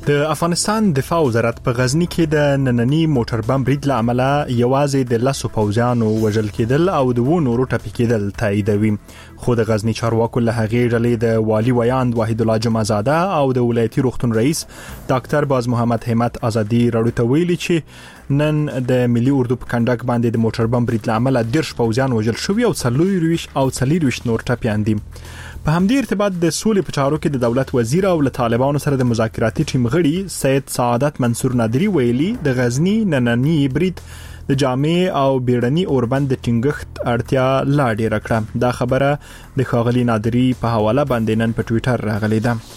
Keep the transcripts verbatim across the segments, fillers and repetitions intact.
د افغانستان دفاع وزارت په غزنی کې د نننی موټر بم برید له امله یوازې د لسو پوځیانو وژل کېدل او د وو نورو ټپي کېدل تاییدوي. خو د غزنی چارواکو له هغې ډلې د والي ویاند وحید الله جمعزاده او د ولایتي روغتون رئیس ډاکټر باز محمد همت ازادي راډیو ته ویلي چې نن د ملي اردو په کنډک باندې د موټر بم برید له امله دیرش پوځیان وژل شوي او څلورویشت او څلورویشت نور ټپیان دي. په همدې ارتباط د سولې په چارو کې د دولت وزیر او له طالبانو سره د مذاکراتي ټیم غړي سید سعادت منصور نادری ویلي د غزنی نننی برید د جامع او بیړني اوربند د ټینګښت اړتیا لا ډیره کړه. دا خبره د ښاغلي نادری په حواله باندې نن په ټوئیټر راغلې ده.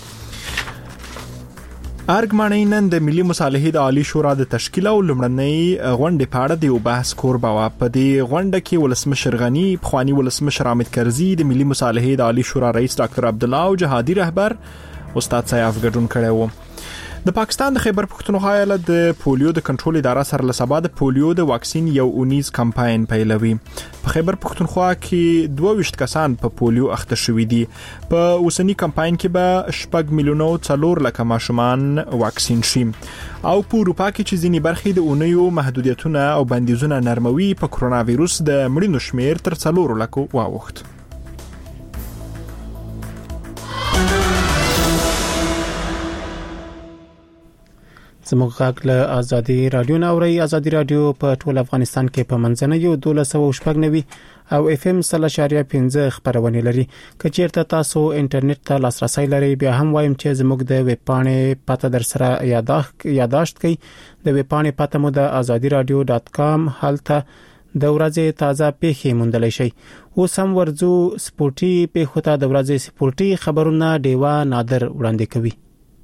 ارګمانې نن د ملي مصالحې د عالی شورا د تشکیل او لمړنۍ غونډې په اړه د یو بحث کوربه وه. په دې غونډه کې ولسمشر غنی، پخوانی ولسمشر حامد کرزي، د ملي مصالحې د عالی شورا رئیس ډاکټر عبدالله او جهادي رهبر استاد سیاف ګډون کړی و. د پاکستان د خیبر پختونخوا ایالت د پولیو د کنټرول اداره سره له سبا د پولیو د واکسین یو اونیز کمپاین پیلوي. په خیبر پختونخوا کې دوه ویشت کسان په پولیو اخته شوي دي. په اوسنی کمپاین کې به شپږ میلیونو څلور لکه ماشومان واکسین شي. او په اروپا کې چې ځینې برخې د اونیو محدودیتونه او بندیزونه نرموي، په کرونا وایروس د مړینو شمیر تر څلور لکو واوښت. زموږ غږ له ازادي رادیو نه اوري. ازادي رادیو په ټول افغانستان کې په منځنوي دولس سوه شپږ نوي او اف ام صله اشاریه پنځه خبرونه لري. که چیرته تاسو انټرنیټ ته لاسرسي لرئ، بیا هم وایم چې زموږ د ویب پاڼې پته در سره یاداښت یاداشت کړئ. د ویب پاڼې پته مو د ازادي رادیو ډاټ کام. هلته د ورځې تازه پیښې موندلی شئ. اوس هم ورځو سپورتي پیښو ته د ورځې سپورتي خبرونه ډیوا نادر وړاندې کوي.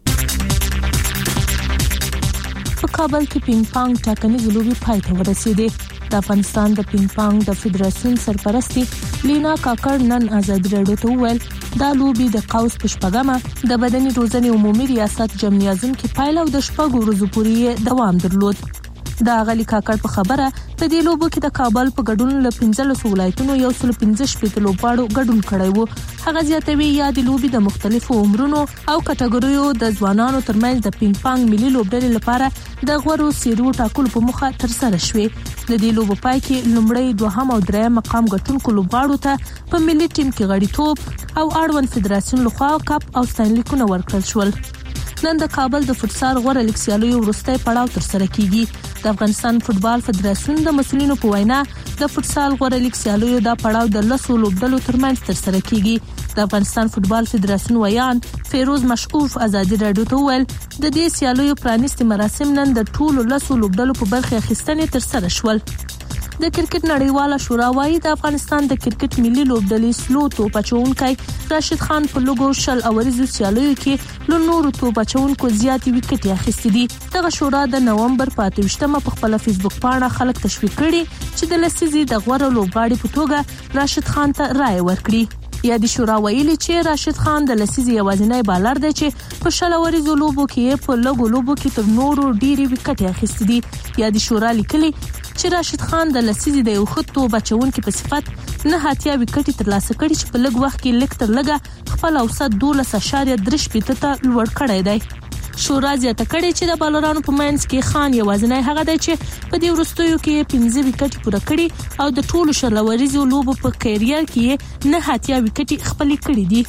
په کابل کې پینګ پانګ ټاکنیز لوبي پای ته ورسېدې. د افغانستان د پینګ پانګ د فدراسیون سرپرستی لینا کاکړ نن ازادي راډیو ته وویل دا لوبي د قوس په شپږمه د بدني روزنې عمومي ریاست جمعي اعظم کې پایله او د شپږ ورځو پورې دوام درلود. دا غلی کاکړ په خبره په دې لوبو کې د کابل په ګډون له پنځلسو ولایتونو یو سل پنځه شپږ لوبغاړو ګډون کړی وو. هغه زیاتوي یا د لوبي د مختلفو عمرونو او کټګوریو د ځوانانو ترمنځ د پینګ پانګ ملي لوبډلې لپاره د غوړو سیرو ټاکلو په مخه تر سره شوې. د دې لوبو پای کې لومړی، دوهم او دریم مقام ګټونکو لوبغاړو ته په ملي ټیم کې غړیتوب او اړوند فدراسیون لخوا کپ او ستاینلیکونه ورکړل شول. نن د کابل د فوتسال غوړه لیګ سیالیو وروستی پړاو تر سره کیږي. د افغانستان فوتبال فدراسیون د مسؤلینو په وینا د فوتسال غوړه لیګ سیالیو دا پړاو د لسو لوبډلو ترمنځ تر سره کیږي. د افغانستان فوتبال فدراسیون ویان فیروز مشعوف ازادي راډیو ته ویل د دې سیالیو پرانیستي مراسم نن د ټولو لسو لوبډلو په برخه اخیستنې تر سره شول. د کرکټ نړیواله شورا وايي د افغانستان د کرکټ ملي لوبډلې سلو توپ اچونکي راشد خان په لوګو شل اوریزو سیالیو کې له نورو توپ اچونکو زیاتې وکټې اخیستې دي. دغه شورا د نومبر په اته ویشتمه په خپل فیسبوک پاڼه خلک تشویق کړي چې د لسیزې د غوړه لوبغاړي په توګه راشد خان ته رائے ورکړي. یا د شورا ویلي چې راشد خان د لسیزې یوازینی بالر دی چې په شل اوریزو لوبو کې په لوګو لوبو کې تر نورو ډېری وکټې اخیستې دي. یا د شورا لیکلي چې راشد خان د لسیزې د یو ښه توپ اچونکي په صفت نه اتیا وکټې ترلاسه کړي چې په لږ وخت کې لږ تر لږه خپل اوسط دولس اعشاریه درې شپېته ته لوړ کړی دی. شورا زیاته کړې چې د بالرانو په منځ کې خان یوازینی هغه دی چې په دې وروستیو کې پنځه وکټې پوره کړي او د ټولو شل اوریزو لوبو په کیریر کې نه اتیا وکټې خپلې کړې دي.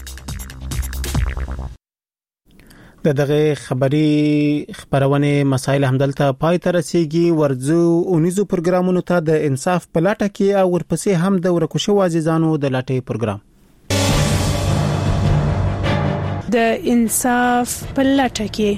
د دغه خبري خبرونه مسایل همدلته پای ته رسیدي. ورځو اونیزو پروګرامونو ته د انصاف په لاټه کې او ورپسې هم د ورکوشو عزیزانو د لاټې پروګرام د انصاف په لاټه کې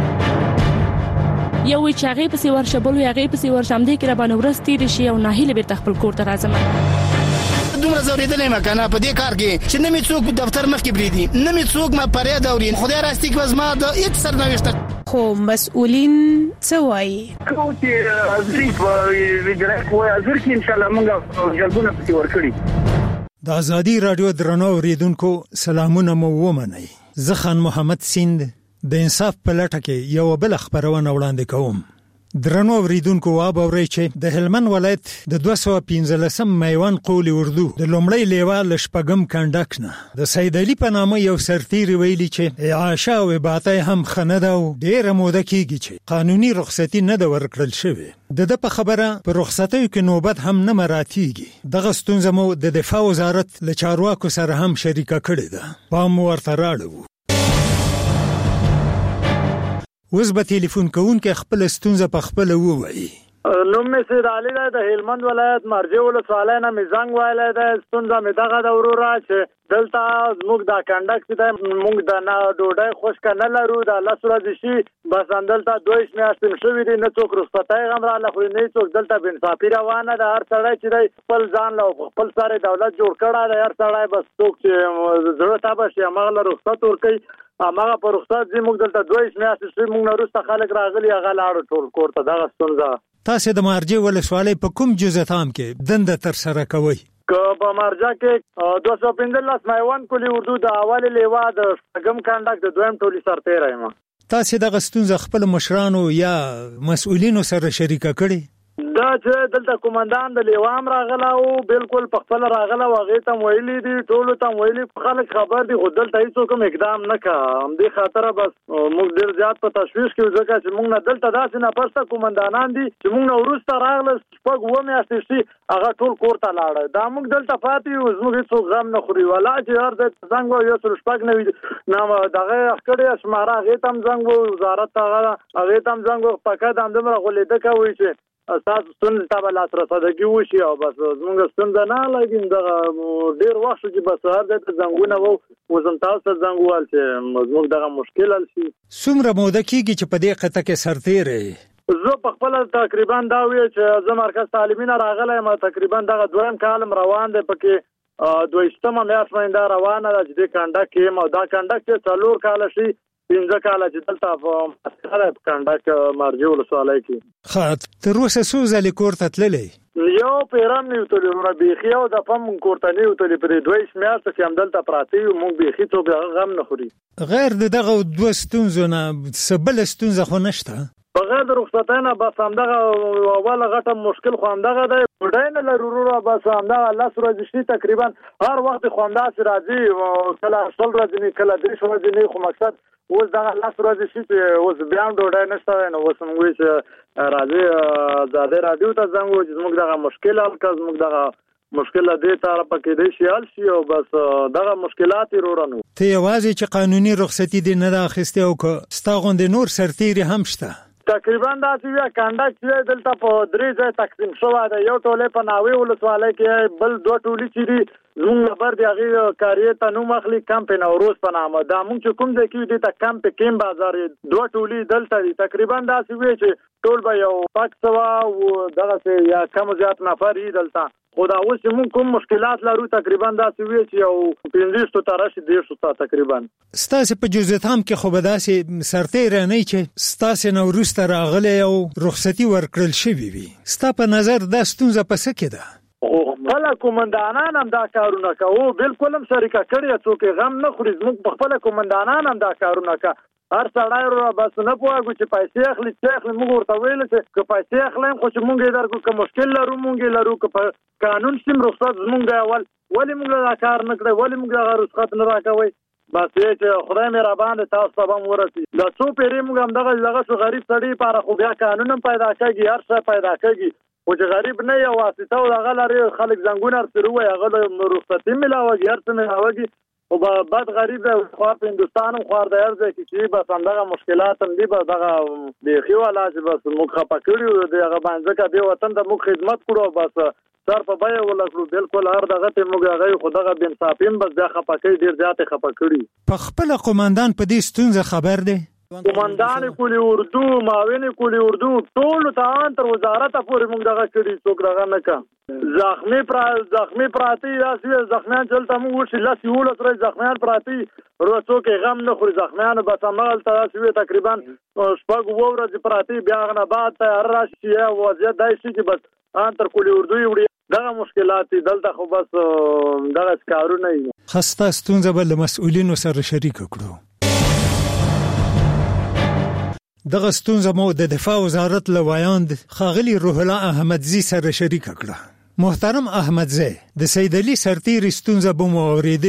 یو وی چې هغه په ورشه بل وی هغه په ورشه هم دې کې را باندې ورستي رشي او ناهیله به خپل کور ته راځم. دومره زوریدلې مکنه په دې کار کې چې نمی څوک دفتر مخ کې بریدي، نمی څوک ما پرې دورین خدای راستي کې وزما د هیڅ سرنوشت خو مسؤلین څه وایي؟ کوم چې ازري په ویډرک وای ازر کې ان شاء الله موږ جلبونه پتی ورکړي. د ازادي رادیو درنو اوریدونکو سلامونه مو ومنئ. زه خان محمد سیند د انصاف په لټه کې یو بل خبرونه وړاندې کوم. درنو اوریدونکو واب اوري چې د هلمند ولایت د دوه سوه پنځلسم میوان قول اردو د لومړی لیوا لشپګم کانډک نه د سید علي په نامه یو سرتیر ویلي چې عاشا او باطه هم خنده او ډیره موده کیږي چې قانوني رخصتي نه د ورکړل شوی د د په خبره په رخصتیو کې نوبت هم نه مراتیږي دغه ستونزه مو د دفاع وزارت له چارواکو سره هم شریکه کړې ده پام ورته راړو اوس به ټلیفون کوونکې خپل ستونزه په خپل ووایي نوم مې سید علي دی د هلمند ولایت مرجع ولسوالۍ نه مې زنګ ویلی دی ستونزه مې دغه ده وروره چې دلته زموږ دا کنډک چې دی موږ د نه ډوډۍ خوشکه نه لرو د لس ورځې شي بس همدلته دویشت میاشتې شوي دي نه څوک رخصتۍ هم راله خو نه څوک دلته بېانصافي روانه ده هر سړی چې دی خپل ځان له خپل سره دولت جوړ کړی دی هر سړی بس څوک چې زړه تبه شي هماغه له رخصت ورکوي هماغه په رخصت ځي موږ دلته دویشت میاشتې شوي موږ نه وروسته خلک راغلي هغه لاړو ټول کور ته دغه ستونزه تاسو د مرجع ولسوالۍ په کوم جزء تام کې دنده ترسره کوئ که په مرجع کې دوه سوه پنځلس میوان کلي اردو د اول لیوا د شپږم کانډک د دویم ټولي سرتیری یم تاسو دغه ستونزه خپل مشرانو یا مسؤلینو سره شریکه کړې دا چې دلته کومندان د لیوام راغله او بالکل په خپل راغله واغې ته ویلي دي ټولو ته ویلي خلک خبر دي خو دلته هیڅ کوم اقدام نه کا هم دې خاطر بس موږ ډیر زیات په تشویش کې ځکه چې موږ نه دلته داسې نه پرسته کومندانان دي چې موږ نه وروسته راغله شپږ اووه میاشتې شي هغه ټول کور ته لاړه دا موږ دلته پاتې یو زموږ هېڅوک غم نه خوري ولا چې هر ځای ته زنګ وایو یو سل شپږ نوي نه دغه کړی شماره هغې ته هم زنګ وایو وزارت ته هغې ته هم زنګ وایو پکه د همدومره غولېده کوي چې تاسو ستونزې ته به لاس رسېدګي وشي او بس زموږ ستونزه نه لګي دغه ډېر وخت شو چې بس هر ځای ته زنګونه وو اوس هم تاسو ته زنګ وویل چې زموږ دغه مشکل حل شي څومره موده کېږي چې په دې قطعه کې سرتیری زه په خپله تقریبا دا وی چې زه مرکز تعلیمي نه راغلی یم تقریبا دغه دویم کال روان دی پکې دویشتمه میاشت مې دا روانه ده چې دې کنډک کې یم او دا کنډک چې څلور کاله شي پنځه کاله چې دلته په کنډک مرجع ولسوالۍ کې ښه تر اوسه څو ځلې کور ته تللی یو پیرم نه وتلی وروره بیخي او دفعه مونږ کور ته نه وتلی پرې دویشت میاشتې چې همدلته پراته یو مونږ بیخي څوک هغه غم نه خوري غیر د دغه دوه ستونزو نه څه بله ستونزه خو نشته بغیر د رخصتۍ نه بس همدغه اوله غټه مشکل خو همدغه دی ډوډۍ نه لرو وروره بس همدغه لس ورځې شي تقریبا هر وخت خو همداسې راځي کله شل ورځې نه کله دېرش ورځې نه خو مقصد اوس دغه لس ورځې شي چې اوس بیا هم ډوډۍ نشته وی نو اوس موږ وایو چې راځئ ازادۍ راډیو ته زنګ ووایو چې زموږ دغه مشکل حل کړه زموږ دغه مشکل دې طرفه کېدی شي حل شي او بس دغه مشکلات یې وروره نو ته یوازې چې قانوني رخصتي دې نه ده اخیستې او که ستا غوندې نور سرتیري هم شته تقریبا دا چې کنډک چې دلته په درې ځای تقسیم شوی دی یو ټولۍ په ناوې ولسوالۍ کې بل دوه ټولي چې دي زموږ نفر د هغې کاریې ته نوم اخلي کمپ نوروز په نامه دا موږ چې کوم ځای کې یو دې ته کمپ کیم بازار دوه ټولي دلته دي تقریبا داسې وی چې ټول به یو پک سوه او دغسې یا کم زیات نفر یي دلته خو دا اوس چې موږ کوم مشکلات لرو تقریبا داسې وی چې یو پنځوستو ته راشي دېرشو ته تقریبا ستاسې په جزتام کې خو به داسې سرتیری نه چې ستاسې نه وروسته راغلی او رخصتي ورکړل شوي وي ستا په نظر دا ستونزه په څه کې ده خو خپله کومندانان هم دا کارونه کوو بالکل هم شریکه کړې څوک غم نه خوري زموږ په خپله کومندانان هم دا کارونه کوه هر سړی وروره بس نه پوهېږو چې پیسې اخلي څه اخلي موږ ورته ویلو چې که پیسې اخلیم خو چې موږ یې درکړو که مشکل لرو موږ یې لرو که په قانون شي رخصت زموږ دی اول ولې موږ دا کار نه کړی ولې موږ دغه رخصت نه راکوئ بس یې چې خدای مهربان دی تاسو ته به هم ورسي دا څو پیرې موږ همدغه دغه شو غریب سړي لپاره خو بیا قانون هم پیدا کېږي هر شی پیدا کېږي خو چې غریب نه یو واسطه او هغه لري خلک زنګونه ورسره ووایي هغه له رخصتي میلاوږي هر څه میلاوږي خو بد غریب دی خوار په هندوستان هم خوار دی هر ځای کې چې بس همدغه مشکلات هم دي بس دغه بیخي والا چې بس موږ خفه کړي یو د هغه باندې ځکه دې وطن ته موږ خدمت کړو بس سر په بیه ولکړو بالکل هر دغه ته موږ هغه خو دغه بېانصافي هم بس بیا خفه کوي ډېر زیات یې خفه کړي په خپله قومندان په دې ستونزه خبر دی قومندان کلی اردو معاون کلی اردو ټول ته تر وزارت پورې موږ دغه کړي څوک دغه نه کا زخمی پر زخمی پراتی داسې زخمیان چلته موږ وشي لس یولس ورځې زخمیان پراتی ورو څوک غم نه خوري زخمیان بس همغلته داسې تقریبا شپږ اووه ورځې پراتی بیا هغه نه بعد تیاره راشي یا وضعیت داسې شي چې بس ان تر کلی اردو یې وړي دغه مشکلات دي دلته خو بس دغه کارونه دي ښه ستا ستونزه به له مسؤلینو سره شریکه کړو دغه ستونزه مو د دفاع وزارت لوایاند خاغلی روح الله احمدزی سره شریک کړه. محترم احمدزی د سید علي سرتیر ستونزه به مو اورېدلې